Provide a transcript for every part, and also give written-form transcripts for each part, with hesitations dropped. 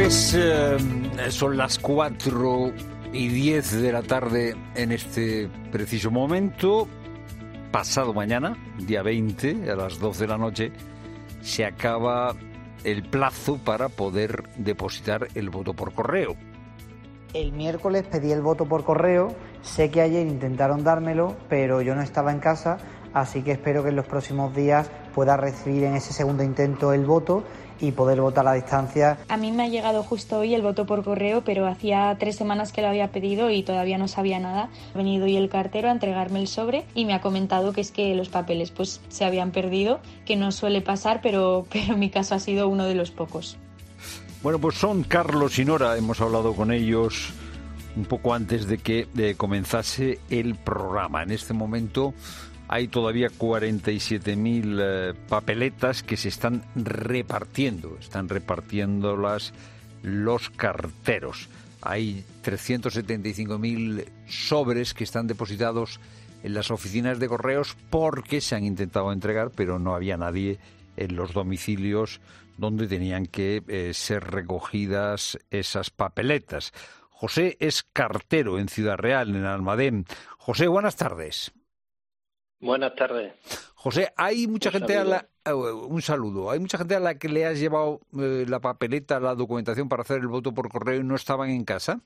Pues son las 4:10 de la tarde en este preciso momento. Pasado mañana, día 20, a las 12 de la noche, se acaba el plazo para poder depositar el voto por correo. El miércoles pedí el voto por correo, sé que ayer intentaron dármelo, pero yo no estaba en casa, así que espero que en los próximos días pueda recibir en ese segundo intento el voto y poder votar a distancia. A mí me ha llegado justo hoy el voto por correo, pero hacía 3 semanas que lo había pedido y todavía no sabía nada. Ha venido hoy el cartero a entregarme el sobre y me ha comentado que es que los papeles pues se habían perdido, que no suele pasar, pero en mi caso ha sido uno de los pocos. Bueno, pues son Carlos y Nora, hemos hablado con ellos un poco antes de que comenzase el programa. En este momento hay todavía 47.000 papeletas que se están repartiéndolas los carteros. Hay 375.000 sobres que están depositados en las oficinas de correos porque se han intentado entregar, pero no había nadie en los domicilios donde tenían que ser recogidas esas papeletas. José es cartero en Ciudad Real, en Almadén. José, buenas tardes. Buenas tardes. José, hay mucha gente un saludo. Hay mucha gente a la que le has llevado la papeleta, la documentación para hacer el voto por correo y no estaban en casa.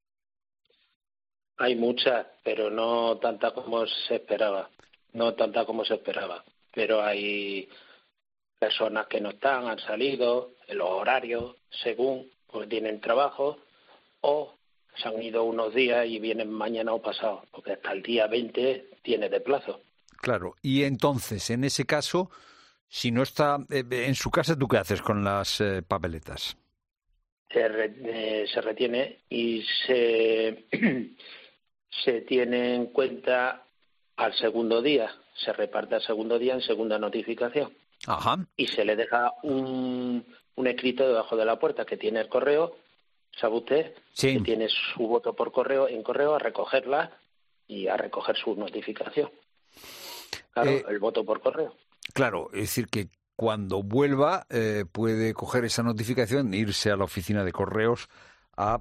Hay muchas, pero no tanta como se esperaba. Pero hay personas que no están, han salido en los horarios, según, porque tienen trabajo, o se han ido unos días y vienen mañana o pasado, porque hasta el día 20 tiene de plazo. Claro, y entonces, en ese caso, si no está en su casa, ¿tú qué haces con las papeletas? Se retiene y se tiene en cuenta al segundo día, se reparte al segundo día en segunda notificación. Ajá. Y se le deja un escrito debajo de la puerta que tiene el correo, ¿sabe usted? Sí. Que tiene su voto por correo, en correo, a recogerla y a recoger su notificación. Claro, el voto por correo. Claro, es decir que cuando vuelva puede coger esa notificación e irse a la oficina de correos a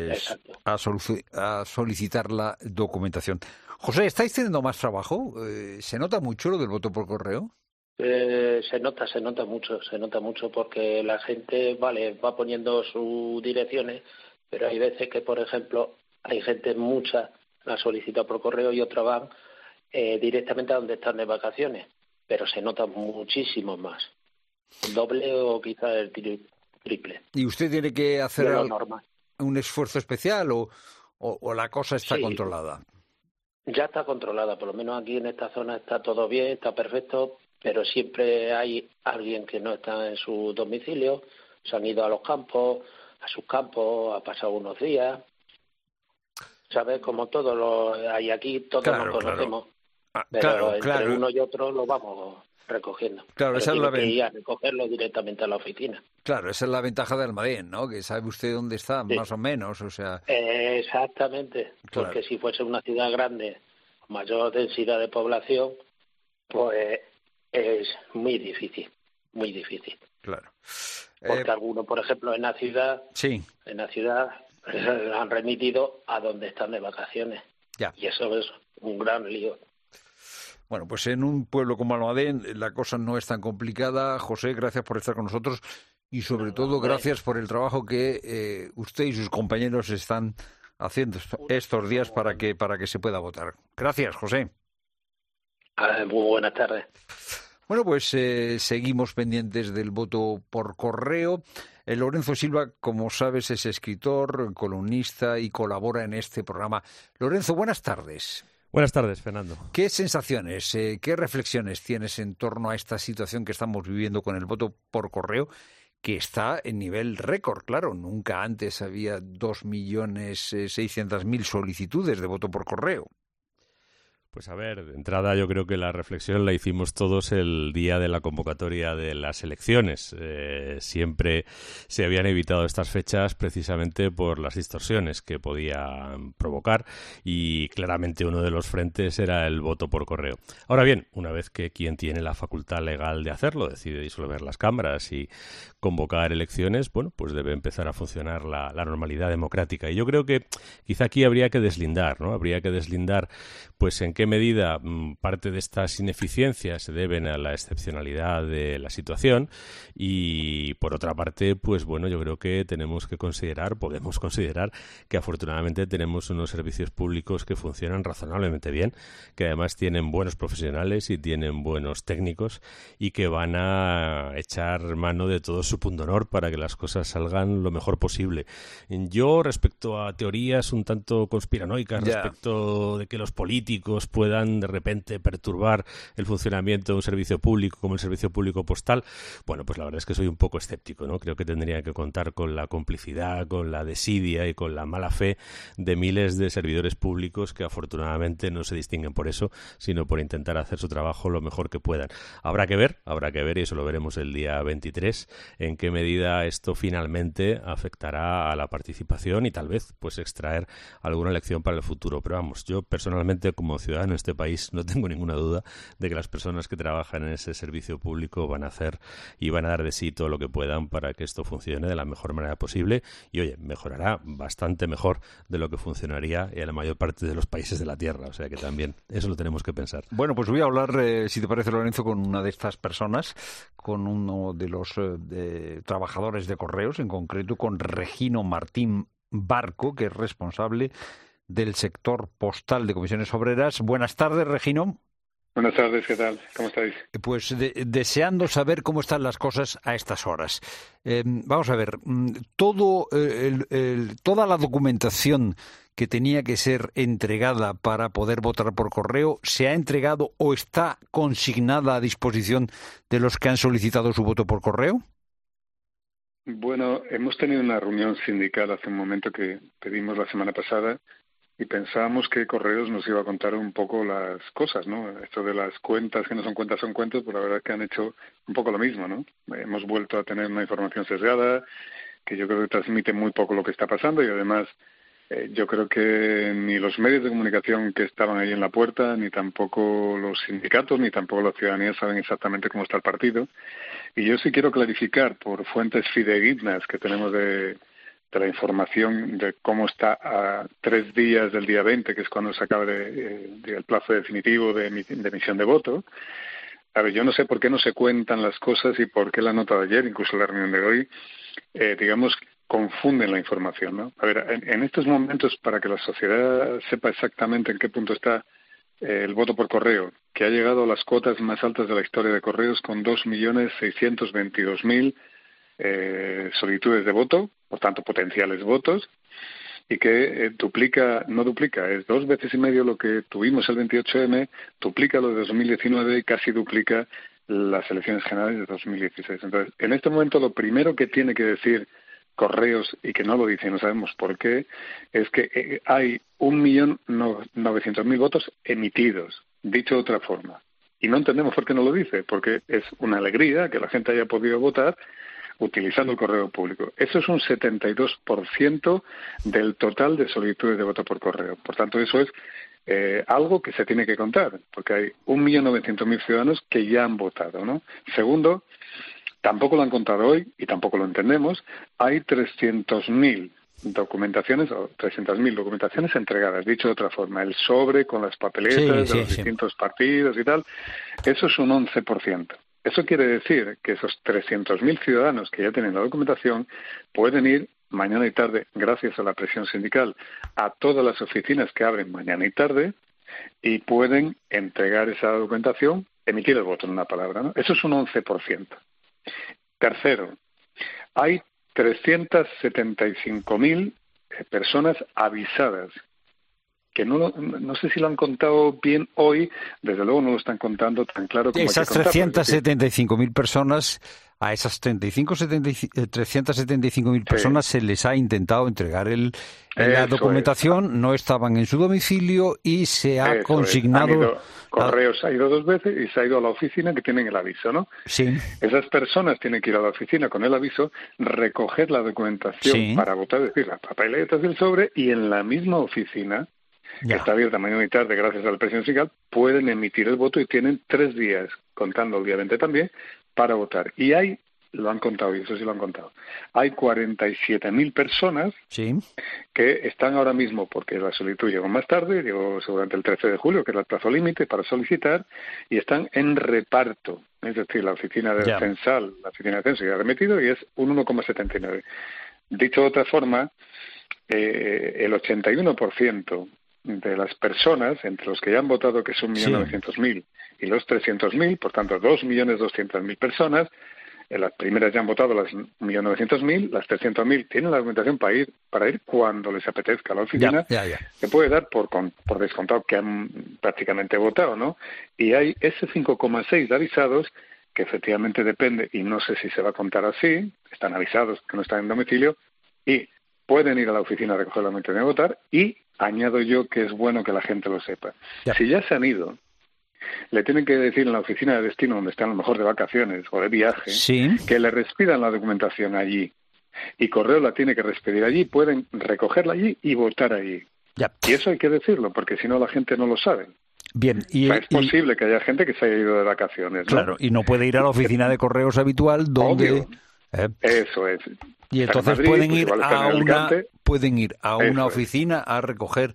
solicitar la documentación. José, ¿estáis teniendo más trabajo? ¿Se nota mucho lo del voto por correo? Se nota mucho porque la gente, va poniendo sus direcciones, pero hay veces que, por ejemplo, hay gente, mucha la solicita por correo y otra van directamente a donde están de vacaciones, pero se nota muchísimo más, doble o quizás el triple. ¿Y usted tiene que hacer un esfuerzo especial o la cosa está controlada? Ya está controlada, por lo menos aquí en esta zona está todo bien, está perfecto, pero siempre hay alguien que no está en su domicilio, se han ido a los campos, a sus campos, ha pasado unos días, ¿sabes? Como todos los hay aquí, todos nos conocemos, pero entre uno y otro lo vamos recogiendo. Claro, esa es la que ir a recogerlo directamente a la oficina. Claro, esa es la ventaja de Almadén, ¿no? Que sabe usted dónde está, más o menos, o sea... Exactamente, porque si fuese una ciudad grande, con mayor densidad de población, pues es muy difícil. Claro. Porque algunos, por ejemplo, en la ciudad han remitido a donde están de vacaciones. Ya. Y eso es un gran lío. Bueno, pues en un pueblo como Almadén la cosa no es tan complicada. José, gracias por estar con nosotros y sobre todo gracias por el trabajo que usted y sus compañeros están haciendo estos días para que se pueda votar. Gracias, José. Muy buenas tardes. Bueno, pues seguimos pendientes del voto por correo. Lorenzo Silva, como sabes, es escritor, columnista y colabora en este programa. Lorenzo, buenas tardes. Buenas tardes, Fernando. ¿Qué sensaciones, qué reflexiones tienes en torno a esta situación que estamos viviendo con el voto por correo, que está en nivel récord? Claro, nunca antes había 2.600.000 solicitudes de voto por correo. Pues a ver, de entrada yo creo que la reflexión la hicimos todos el día de la convocatoria de las elecciones. Siempre se habían evitado estas fechas precisamente por las distorsiones que podían provocar y claramente uno de los frentes era el voto por correo. Ahora bien, una vez que quien tiene la facultad legal de hacerlo decide disolver las cámaras y convocar elecciones, bueno, pues debe empezar a funcionar la normalidad democrática. Y yo creo que quizá aquí habría que deslindar, ¿no? Habría que deslindar pues en qué medida parte de estas ineficiencias se deben a la excepcionalidad de la situación y por otra parte, pues bueno, yo creo que podemos considerar que afortunadamente tenemos unos servicios públicos que funcionan razonablemente bien, que además tienen buenos profesionales y tienen buenos técnicos y que van a echar mano de todo su pundonor para que las cosas salgan lo mejor posible. Yo, respecto a teorías un tanto conspiranoicas, respecto de que los políticos puedan de repente perturbar el funcionamiento de un servicio público como el servicio público postal, bueno, pues la verdad es que soy un poco escéptico, ¿no? Creo que tendría que contar con la complicidad, con la desidia y con la mala fe de miles de servidores públicos que afortunadamente no se distinguen por eso, sino por intentar hacer su trabajo lo mejor que puedan. Habrá que ver, y eso lo veremos el día 23, en qué medida esto finalmente afectará a la participación y tal vez pues extraer alguna lección para el futuro. Pero vamos, yo personalmente como ciudadano de este país no tengo ninguna duda de que las personas que trabajan en ese servicio público van a hacer y van a dar de sí todo lo que puedan para que esto funcione de la mejor manera posible y, oye, mejorará bastante mejor de lo que funcionaría en la mayor parte de los países de la Tierra. O sea que también eso lo tenemos que pensar. Bueno, pues voy a hablar, si te parece, Lorenzo, con una de estas personas, con uno de los trabajadores de correos, en concreto con Regino Martín Barco, que es responsable del sector postal de Comisiones Obreras. Buenas tardes, Regino. Buenas tardes, ¿qué tal? ¿Cómo estáis? Pues deseando saber cómo están las cosas a estas horas. Vamos a ver, toda la documentación que tenía que ser entregada para poder votar por correo, ¿se ha entregado o está consignada a disposición de los que han solicitado su voto por correo? Bueno, hemos tenido una reunión sindical hace un momento que pedimos la semana pasada y pensábamos que Correos nos iba a contar un poco las cosas, ¿no? Esto de las cuentas, que no son cuentas, son cuentos, pues la verdad es que han hecho un poco lo mismo, ¿no? Hemos vuelto a tener una información sesgada, que yo creo que transmite muy poco lo que está pasando y además yo creo que ni los medios de comunicación que estaban ahí en la puerta, ni tampoco los sindicatos, ni tampoco la ciudadanía saben exactamente cómo está el partido. Y yo sí quiero clarificar por fuentes fidedignas que tenemos de la información de cómo está a 3 días del día 20, que es cuando se acaba el plazo definitivo de emisión de voto. A ver, yo no sé por qué no se cuentan las cosas y por qué la nota de ayer, incluso la reunión de hoy, confunden la información, ¿no? A ver, en estos momentos, para que la sociedad sepa exactamente en qué punto está el voto por correo, que ha llegado a las cotas más altas de la historia de Correos con 2.622.000 solicitudes de voto, por tanto potenciales votos, y que es 2 veces y medio lo que tuvimos el 28M, duplica lo de 2019 y casi duplica las elecciones generales de 2016. Entonces, en este momento lo primero que tiene que decir Correos, y que no lo dice, no sabemos por qué, es que hay 1.900.000 votos emitidos, dicho de otra forma. Y no entendemos por qué no lo dice, porque es una alegría que la gente haya podido votar utilizando el correo público. Eso es un 72% del total de solicitudes de voto por correo. Por tanto, eso es algo que se tiene que contar, porque hay 1.900.000 ciudadanos que ya han votado, ¿no? Segundo, tampoco lo han contado hoy y tampoco lo entendemos, hay 300.000 documentaciones o 300.000 documentaciones entregadas, dicho de otra forma, el sobre con las papeletas de los distintos partidos y tal, eso es un 11%. Eso quiere decir que esos 300.000 ciudadanos que ya tienen la documentación pueden ir mañana y tarde, gracias a la presión sindical, a todas las oficinas que abren mañana y tarde y pueden entregar esa documentación, emitir el voto en una palabra, ¿no? Eso es un 11%. Tercero, hay 375.000 personas avisadas que no sé si lo han contado bien hoy, desde luego no lo están contando tan claro como esas 375.000 personas, a esas 375.000 personas se les ha intentado entregar la documentación, no estaban en su domicilio y se ha consignado... Correos ha ido 2 veces y se ha ido a la oficina que tienen el aviso, ¿no? Sí. Esas personas tienen que ir a la oficina con el aviso, recoger la documentación para votar, es decir, las papeletas del sobre, y en la misma oficina, que está abierta mañana y tarde gracias a la presión sindical, pueden emitir el voto y tienen 3 días, contando obviamente también, para votar. Y lo han contado, y eso sí lo han contado, hay 47.000 personas que están ahora mismo, porque la solicitud llegó más tarde, llegó seguramente el 13 de julio, que era el plazo límite para solicitar, y están en reparto. Es decir, la oficina del censal, la oficina de censo ya ha remitido, y es un 1,79. Dicho de otra forma, el 81% de las personas, entre los que ya han votado, que son 1.900.000, y los 300.000, por tanto 2.200.000 personas, las primeras ya han votado, las 1.900.000, las 300.000 tienen la documentación para ir cuando les apetezca a la oficina, que puede dar por descontado que han prácticamente votado, ¿no? Y hay ese 5,6 de avisados que efectivamente depende, y no sé si se va a contar así, están avisados que no están en domicilio, y pueden ir a la oficina a recoger la documentación y votar, y añado yo que es bueno que la gente lo sepa. Si ya se han ido, le tienen que decir en la oficina de destino, donde están a lo mejor de vacaciones o de viaje, que le respidan la documentación allí. Y Correo la tiene que reexpedir allí, pueden recogerla allí y votar allí. Y eso hay que decirlo, porque si no la gente no lo sabe. Bien, es posible que haya gente que se haya ido de vacaciones, ¿no? Claro, y no puede ir a la oficina de correos habitual donde... Eso es. Y entonces Madrid, pueden ir a una Eso oficina a recoger,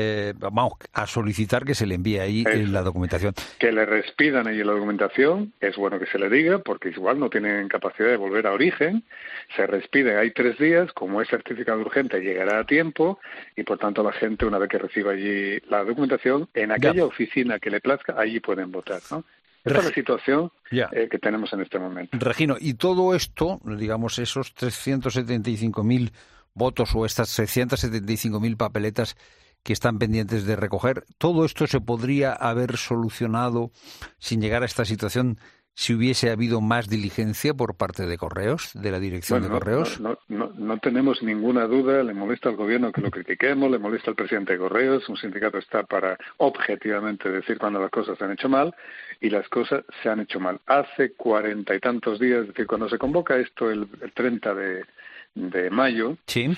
a solicitar que se le envíe ahí la documentación. Que le respidan ahí la documentación, es bueno que se le diga, porque igual no tienen capacidad de volver a origen, se respide, hay 3 días, como es certificado urgente llegará a tiempo, y por tanto la gente, una vez que reciba allí la documentación, en aquella oficina que le plazca, allí pueden votar, ¿no? Esta es la situación que tenemos en este momento. Regino, y todo esto, digamos, esos 375.000 votos o estas 375.000 papeletas que están pendientes de recoger, todo esto se podría haber solucionado sin llegar a esta situación si hubiese habido más diligencia por parte de Correos, de la dirección de Correos. No tenemos ninguna duda, le molesta al gobierno que lo critiquemos, le molesta al presidente de Correos, un sindicato está para objetivamente decir cuando las cosas se han hecho mal, y las cosas se han hecho mal. Hace 40 y tantos días, es decir, cuando se convoca esto el 30 de mayo,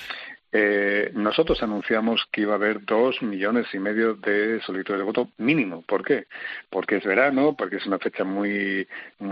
nosotros anunciamos que iba a haber 2,5 millones de solicitudes de voto mínimo. ¿Por qué? Porque es verano, porque es una fecha muy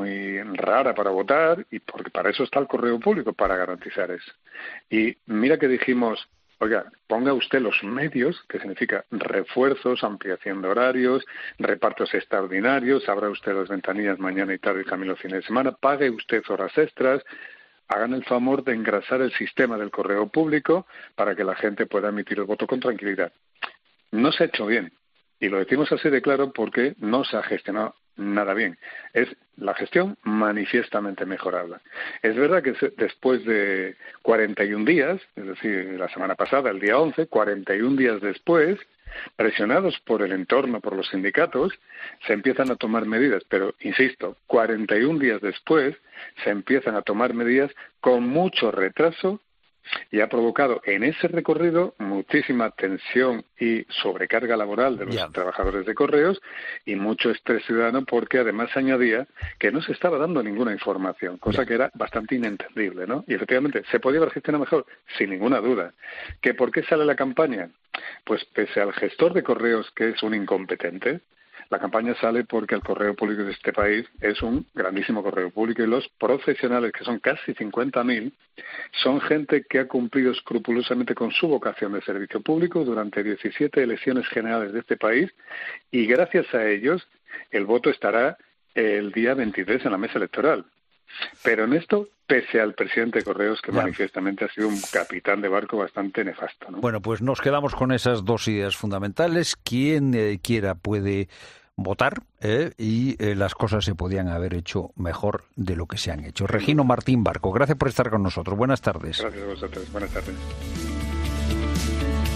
rara para votar, y porque para eso está el correo público, para garantizar eso. Y mira que dijimos, oiga, ponga usted los medios, que significa refuerzos, ampliación de horarios, repartos extraordinarios, abra usted las ventanillas mañana y tarde y también los fines de semana, pague usted horas extras, hagan el favor de engrasar el sistema del correo público para que la gente pueda emitir el voto con tranquilidad. No se ha hecho bien, y lo decimos así de claro porque no se ha gestionado nada bien. Es la gestión manifiestamente mejorable. Es verdad que después de 41 días, es decir, la semana pasada, el día 11, 41 días después, presionados por el entorno, por los sindicatos, se empiezan a tomar medidas, pero, insisto, 41 días después se empiezan a tomar medidas con mucho retraso, y ha provocado en ese recorrido muchísima tensión y sobrecarga laboral de los trabajadores de Correos y mucho estrés ciudadano, porque además añadía que no se estaba dando ninguna información, cosa que era bastante inentendible, ¿no? Y efectivamente, ¿se podía haber gestionado mejor? Sin ninguna duda. ¿Que por qué sale la campaña? Pues pese al gestor de Correos, que es un incompetente, la campaña sale porque el correo público de este país es un grandísimo correo público, y los profesionales, que son casi 50.000, son gente que ha cumplido escrupulosamente con su vocación de servicio público durante 17 elecciones generales de este país, y gracias a ellos el voto estará el día 23 en la mesa electoral. Pero en esto, pese al presidente de Correos, que manifiestamente ha sido un capitán de barco bastante nefasto, ¿no? Bueno, pues nos quedamos con esas 2 ideas fundamentales. Quien quiera puede votar, y las cosas se podían haber hecho mejor de lo que se han hecho. Regino Martín Barco, gracias por estar con nosotros. Buenas tardes. Gracias a vosotros. Buenas tardes.